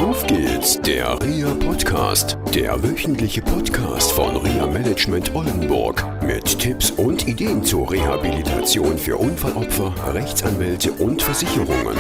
Auf geht's, der RIA Podcast, der wöchentliche Podcast von RIA Management Oldenburg mit Tipps und Ideen zur Rehabilitation für Unfallopfer, Rechtsanwälte und Versicherungen.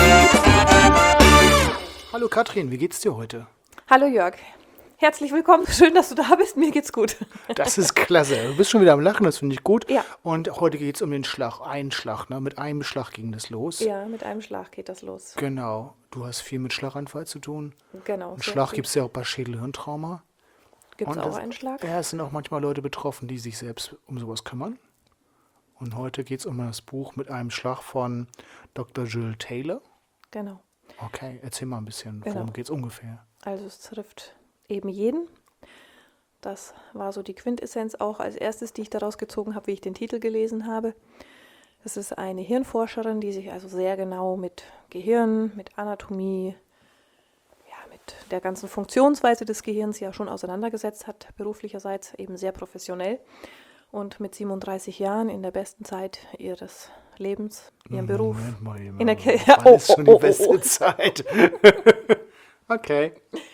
Hallo Katrin, wie geht's dir heute? Hallo Jörg, herzlich willkommen. Schön, dass du da bist. Mir geht's gut. Das ist klasse. Du bist schon wieder am Lachen, das finde ich gut. Ja. Und heute geht's um den Einschlag. Ne? Mit einem Schlag ging das los. Ja, mit einem Schlag geht das los. Genau. Du hast viel mit Schlaganfall zu tun. Genau. Einen Schlag gibt es ja auch bei Schädel-Hirntrauma. Gibt es Und auch einen Schlag? Ja, es sind auch manchmal Leute betroffen, die sich selbst um sowas kümmern. Und heute geht es um das Buch mit einem Schlag von Dr. Jill Taylor. Genau. Okay, erzähl mal ein bisschen, Genau. worum geht's ungefähr? Also es trifft eben jeden. Das war so die Quintessenz auch als erstes, die ich daraus gezogen habe, wie ich den Titel gelesen habe. Das ist eine Hirnforscherin, die sich also sehr genau mit Gehirn, mit Anatomie, ja, mit der ganzen Funktionsweise des Gehirns ja schon auseinandergesetzt hat, beruflicherseits eben sehr professionell. Und mit 37 Jahren in der besten Zeit ihres Lebens, ihrem Beruf. Moment mal eben. In der Wann ist schon die beste Zeit? Okay.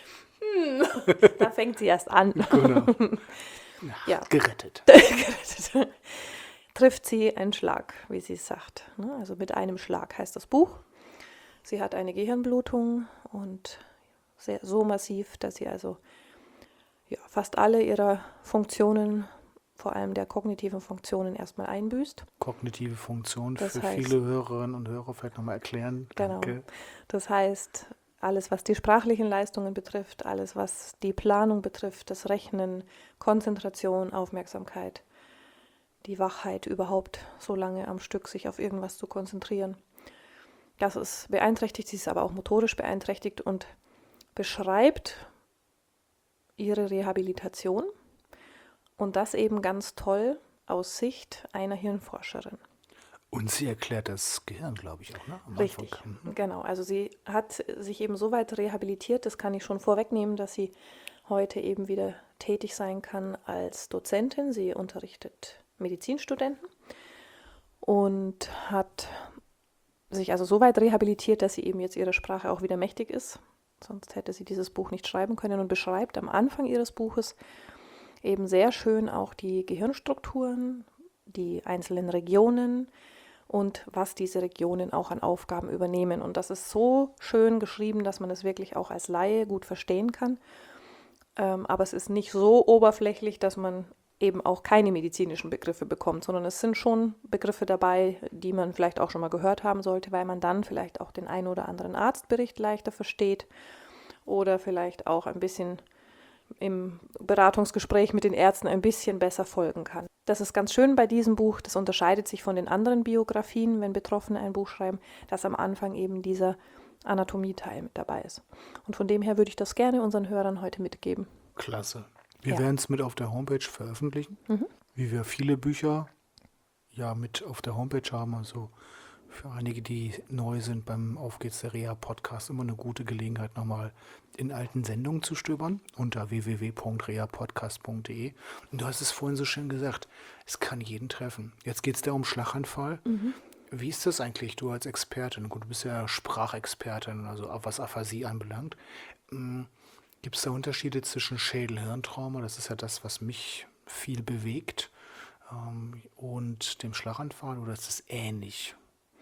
Da fängt sie erst an. Genau. Ja. Gerettet. Trifft sie einen Schlag, wie sie es sagt. Also mit einem Schlag heißt das Buch. Sie hat eine Gehirnblutung und so massiv, dass sie also fast alle ihrer Funktionen, vor allem der kognitiven Funktionen, erstmal einbüßt. Kognitive Funktion Das für heißt- viele Hörerinnen und Hörer vielleicht nochmal erklären. Genau. Danke. Das heißt, alles, was die sprachlichen Leistungen betrifft, alles, was die Planung betrifft, das Rechnen, Konzentration, Aufmerksamkeit, die Wachheit überhaupt, so lange am Stück sich auf irgendwas zu konzentrieren. Das ist beeinträchtigt, sie ist aber auch motorisch beeinträchtigt und beschreibt ihre Rehabilitation und das eben ganz toll aus Sicht einer Hirnforscherin. Und sie erklärt das Gehirn, glaube ich, auch, ne? Am Richtig, Anfang. genau. Also sie hat sich eben so weit rehabilitiert, das kann ich schon vorwegnehmen, dass sie heute eben wieder tätig sein kann als Dozentin. Sie unterrichtet Medizinstudenten und hat sich also so weit rehabilitiert, dass sie eben jetzt ihrer Sprache auch wieder mächtig ist. Sonst hätte sie dieses Buch nicht schreiben können und beschreibt am Anfang ihres Buches eben sehr schön auch die Gehirnstrukturen, die einzelnen Regionen und was diese Regionen auch an Aufgaben übernehmen. Und das ist so schön geschrieben, dass man es wirklich auch als Laie gut verstehen kann. Aber es ist nicht so oberflächlich, dass man eben auch keine medizinischen Begriffe bekommt, sondern es sind schon Begriffe dabei, die man vielleicht auch schon mal gehört haben sollte, weil man dann vielleicht auch den einen oder anderen Arztbericht leichter versteht oder vielleicht auch ein bisschen im Beratungsgespräch mit den Ärzten ein bisschen besser folgen kann. Das ist ganz schön bei diesem Buch, das unterscheidet sich von den anderen Biografien, wenn Betroffene ein Buch schreiben, dass am Anfang eben dieser Anatomieteil mit dabei ist. Und von dem her würde ich das gerne unseren Hörern heute mitgeben. Klasse. Wir Ja. werden es mit auf der Homepage veröffentlichen, wie wir viele Bücher ja mit auf der Homepage haben. Also für einige, die neu sind beim Auf geht's der Reha Podcast, immer eine gute Gelegenheit, nochmal in alten Sendungen zu stöbern unter www.reapodcast.de. Und du hast es vorhin so schön gesagt, es kann jeden treffen. Jetzt geht es da um Schlaganfall. Wie ist das eigentlich, du als Expertin? Gut, du bist ja Sprachexpertin, also was Aphasie anbelangt. Gibt es da Unterschiede zwischen Schädel-Hirntrauma, das ist ja das, was mich viel bewegt, und dem Schlaganfall, oder ist es ähnlich?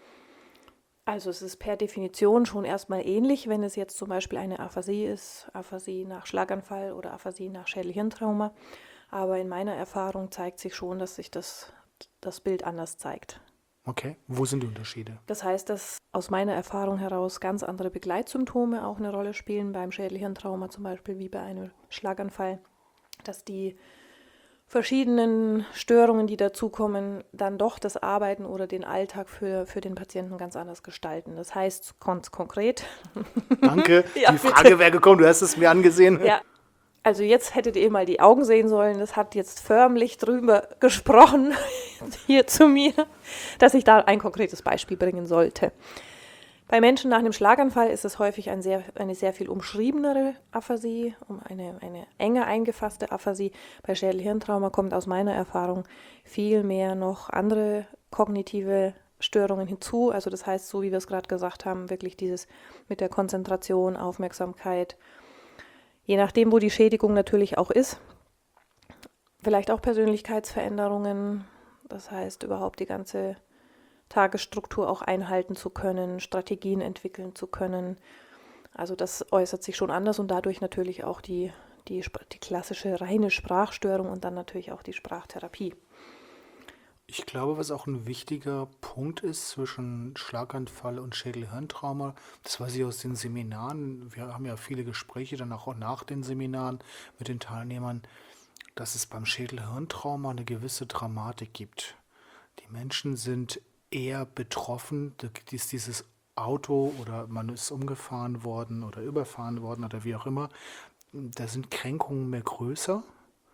Also es ist per Definition schon erstmal ähnlich, wenn es jetzt zum Beispiel eine Aphasie ist, Aphasie nach Schlaganfall oder Aphasie nach Schädel-Hirntrauma. Aber in meiner Erfahrung zeigt sich schon, dass sich das Bild anders zeigt. Okay, wo sind die Unterschiede? Das heißt, dass aus meiner Erfahrung heraus ganz andere Begleitsymptome auch eine Rolle spielen, beim Schädel-Hirntrauma zum Beispiel wie bei einem Schlaganfall, dass die verschiedenen Störungen, die dazukommen, dann doch das Arbeiten oder den Alltag für den Patienten ganz anders gestalten. Das heißt, ganz konkret. Danke, Ja, die bitte. Frage wäre gekommen, du hast es mir angesehen. Ja, also jetzt hättet ihr mal die Augen sehen sollen. Das hat jetzt förmlich drüber gesprochen hier zu mir, dass ich da ein konkretes Beispiel bringen sollte. Bei Menschen nach einem Schlaganfall ist es häufig eine sehr viel umschriebenere Aphasie, eine enger eingefasste Aphasie. Bei Schädel-Hirntrauma kommt aus meiner Erfahrung viel mehr noch andere kognitive Störungen hinzu. Also das heißt, so wie wir es gerade gesagt haben, wirklich dieses mit der Konzentration, Aufmerksamkeit, je nachdem, wo die Schädigung natürlich auch ist. Vielleicht auch Persönlichkeitsveränderungen, das heißt überhaupt die ganze Tagesstruktur auch einhalten zu können, Strategien entwickeln zu können. Also das äußert sich schon anders und dadurch natürlich auch die klassische reine Sprachstörung und dann natürlich auch die Sprachtherapie. Ich glaube, was auch ein wichtiger Punkt ist zwischen Schlaganfall und Schädel-Hirntrauma, das weiß ich aus den Seminaren, wir haben ja viele Gespräche dann auch nach den Seminaren mit den Teilnehmern, dass es beim Schädel-Hirntrauma eine gewisse Dramatik gibt. Die Menschen sind eher betroffen, da ist dieses Auto oder man ist umgefahren worden oder überfahren worden oder wie auch immer, da sind Kränkungen mehr größer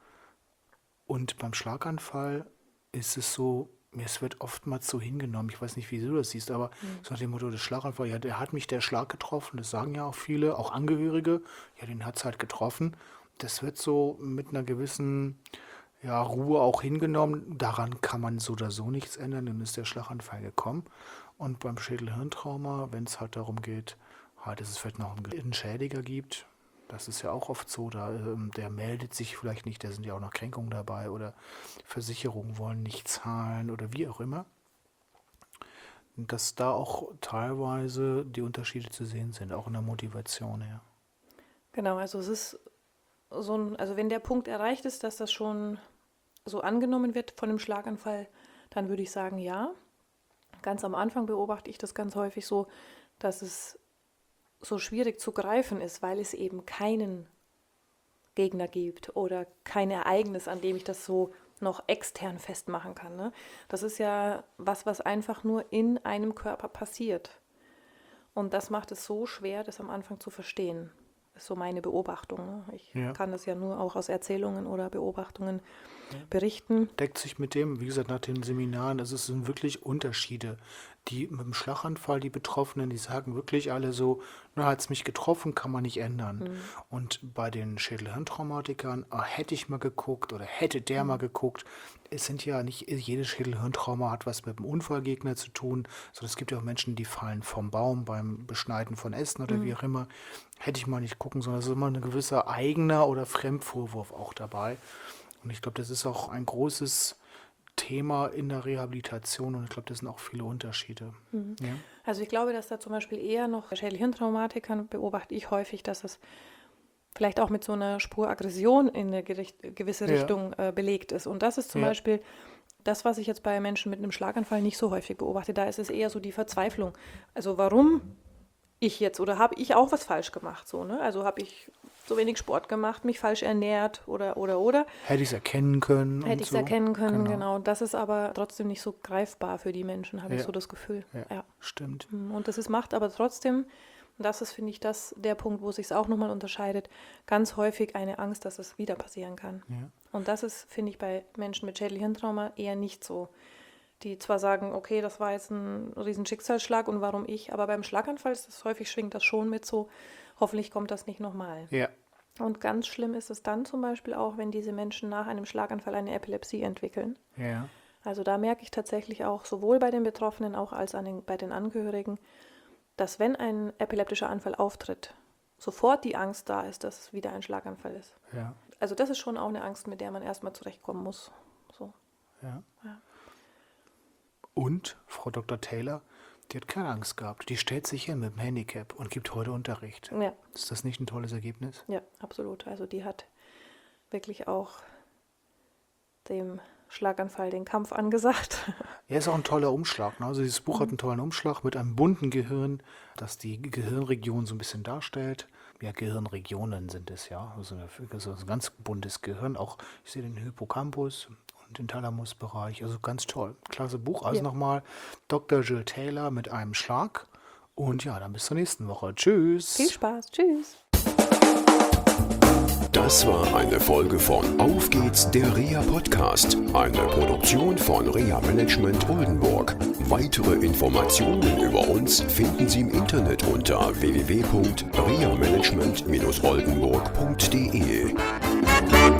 und beim Schlaganfall ist es so, es wird oftmals so hingenommen, ich weiß nicht, wie du das siehst, aber so nach dem Motto, das Schlaganfall, ja, der hat mich der Schlag getroffen, das sagen ja auch viele, auch Angehörige, ja, den hat es halt getroffen. Das wird so mit einer gewissen Ruhe auch hingenommen, daran kann man so oder so nichts ändern, dann ist der Schlaganfall gekommen. Und beim Schädel-Hirntrauma, wenn es halt darum geht, dass es vielleicht noch einen Schädiger gibt, das ist ja auch oft so, der meldet sich vielleicht nicht, da sind ja auch noch Kränkungen dabei oder Versicherungen wollen nicht zahlen oder wie auch immer. Dass da auch teilweise die Unterschiede zu sehen sind, auch in der Motivation her. Genau, also es ist also wenn der Punkt erreicht ist, dass das schon so angenommen wird von dem Schlaganfall, dann würde ich sagen, ja. Ganz am Anfang beobachte ich das ganz häufig so, dass es so schwierig zu greifen ist, weil es eben keinen Gegner gibt oder kein Ereignis, an dem ich das so noch extern festmachen kann. Ne? Das ist ja was einfach nur in einem Körper passiert. Und das macht es so schwer, das am Anfang zu verstehen. Das ist so meine Beobachtung. Ne? Ich kann das ja nur auch aus Erzählungen oder Beobachtungen berichten. Deckt sich mit dem, wie gesagt, nach den Seminaren, es sind wirklich Unterschiede. Die mit dem Schlaganfall, die Betroffenen, die sagen wirklich alle so, hat es mich getroffen, kann man nicht ändern. Und bei den Schädel-Hirntraumatikern, hätte ich mal geguckt oder hätte der mal geguckt, es sind ja nicht, jedes Schädel-Hirntrauma hat was mit dem Unfallgegner zu tun, sondern es gibt ja auch Menschen, die fallen vom Baum beim Beschneiden von Essen oder wie auch immer. Hätte ich mal nicht gucken, sondern es ist immer ein gewisser eigener oder Fremdvorwurf auch dabei. Und ich glaube, das ist auch ein großes Thema in der Rehabilitation und ich glaube, das sind auch viele Unterschiede. Ja? Also ich glaube, dass da zum Beispiel eher noch bei Schädel-Hirntraumatikern beobachte ich häufig, dass es vielleicht auch mit so einer Spur Aggression in eine gewisse Richtung belegt ist. Und das ist zum Beispiel das, was ich jetzt bei Menschen mit einem Schlaganfall nicht so häufig beobachte. Da ist es eher so die Verzweiflung. Also warum ich jetzt oder habe ich auch was falsch gemacht? So, ne? Also habe ich so wenig Sport gemacht, mich falsch ernährt oder. Hätte ich es erkennen können. Hätte ich es erkennen können, genau. Das ist aber trotzdem nicht so greifbar für die Menschen, habe ich so das Gefühl. Ja, stimmt. Und das macht aber trotzdem, das ist, finde ich, der Punkt, wo es sich auch nochmal unterscheidet, ganz häufig eine Angst, dass es wieder passieren kann. Ja. Und das ist, finde ich, bei Menschen mit Schädel-Hirntrauma eher nicht so. Die zwar sagen, okay, das war jetzt ein riesen Schicksalsschlag und warum ich, aber beim Schlaganfall ist das häufig, schwingt das schon mit so, hoffentlich kommt das nicht nochmal. Ja. Und ganz schlimm ist es dann zum Beispiel auch, wenn diese Menschen nach einem Schlaganfall eine Epilepsie entwickeln. Ja. Also da merke ich tatsächlich auch, sowohl bei den Betroffenen auch als bei den Angehörigen, dass wenn ein epileptischer Anfall auftritt, sofort die Angst da ist, dass es wieder ein Schlaganfall ist. Ja. Also das ist schon auch eine Angst, mit der man erstmal zurechtkommen muss. So. Ja. Und Frau Dr. Taylor, die hat keine Angst gehabt. Die stellt sich hin mit dem Handicap und gibt heute Unterricht. Ja. Ist das nicht ein tolles Ergebnis? Ja, absolut. Also die hat wirklich auch dem Schlaganfall den Kampf angesagt. Ja, ist auch ein toller Umschlag. Ne? Also dieses Buch hat einen tollen Umschlag mit einem bunten Gehirn, das die Gehirnregion so ein bisschen darstellt. Ja, Gehirnregionen sind es ja. Also ein ganz buntes Gehirn. Auch ich sehe den Hippocampus und den Thalamusbereich. Also ganz toll. Klasse Buch. Also nochmal Dr. Jill Taylor mit einem Schlag. Und ja, dann bis zur nächsten Woche. Tschüss. Viel Spaß. Tschüss. Das war eine Folge von Auf geht's, der Reha-Podcast. Eine Produktion von Reha Management Oldenburg. Weitere Informationen über uns finden Sie im Internet unter www.rehamanagement-oldenburg.de.